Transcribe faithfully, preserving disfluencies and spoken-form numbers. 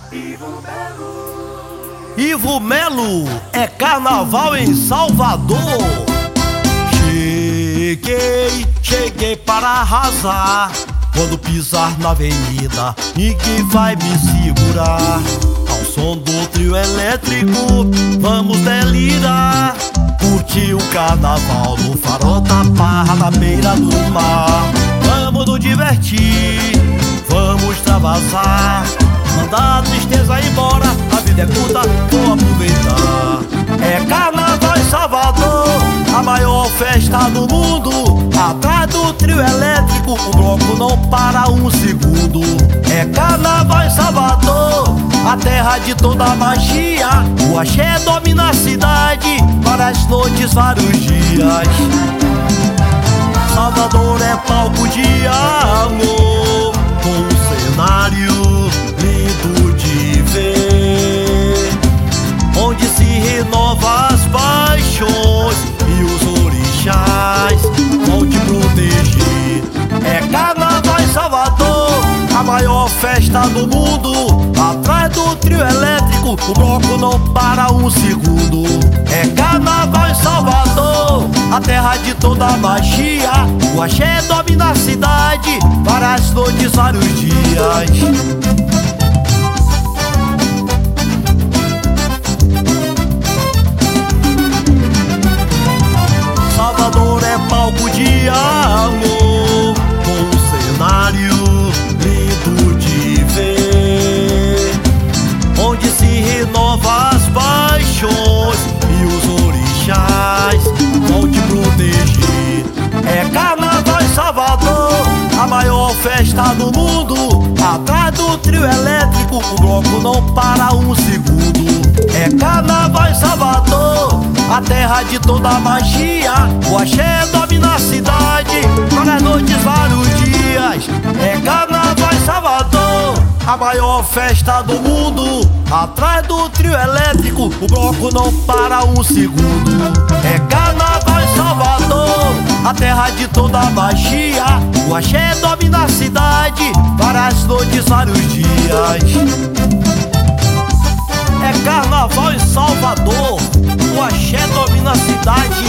Ivo Melo, é carnaval em Salvador. Cheguei, cheguei para arrasar. Quando pisar na avenida, ninguém vai me segurar. Ao som do trio elétrico, vamos delirar. Curtir o carnaval no farol da Barra, na beira do mar. Vamos nos divertir, vamos extravasar. Mandar a tristeza embora, a vida é curta, vou aproveitar. É carnaval em Salvador, a maior festa do mundo. Atrás do trio elétrico, o bloco não para um segundo. É carnaval em Salvador, a terra de toda a magia. O axé domina a cidade, várias noites, vários dias. Salvador é palco de amor, com um cenário lindo de ver, onde se renova as paixões e os orixás vão te proteger. É carnaval em Salvador, a maior festa do mundo. Atrás do trio elétrico, o bloco não para um segundo. É carnaval em Salvador, a terra de toda a magia. O axé domina a cidade, várias noites, vários dias. Salvador é palco de amor, com um cenário lindo de ver, onde se renova as paixões e os orixás vão te proteger. É carnaval em Salvador, a maior festa do mundo. Atrás do trio elétrico, o bloco não para um segundo. É carnaval em Salvador, a terra de toda a magia. O axé domina a cidade, várias noites, vários dias. É carnaval em Salvador, a maior festa do mundo. Atrás do trio elétrico, o bloco não para um segundo. É carnaval em Salvador, a terra de toda a magia. O axé domina a cidade, várias noites, vários dias. É carnaval em Salvador, o axé domina a cidade.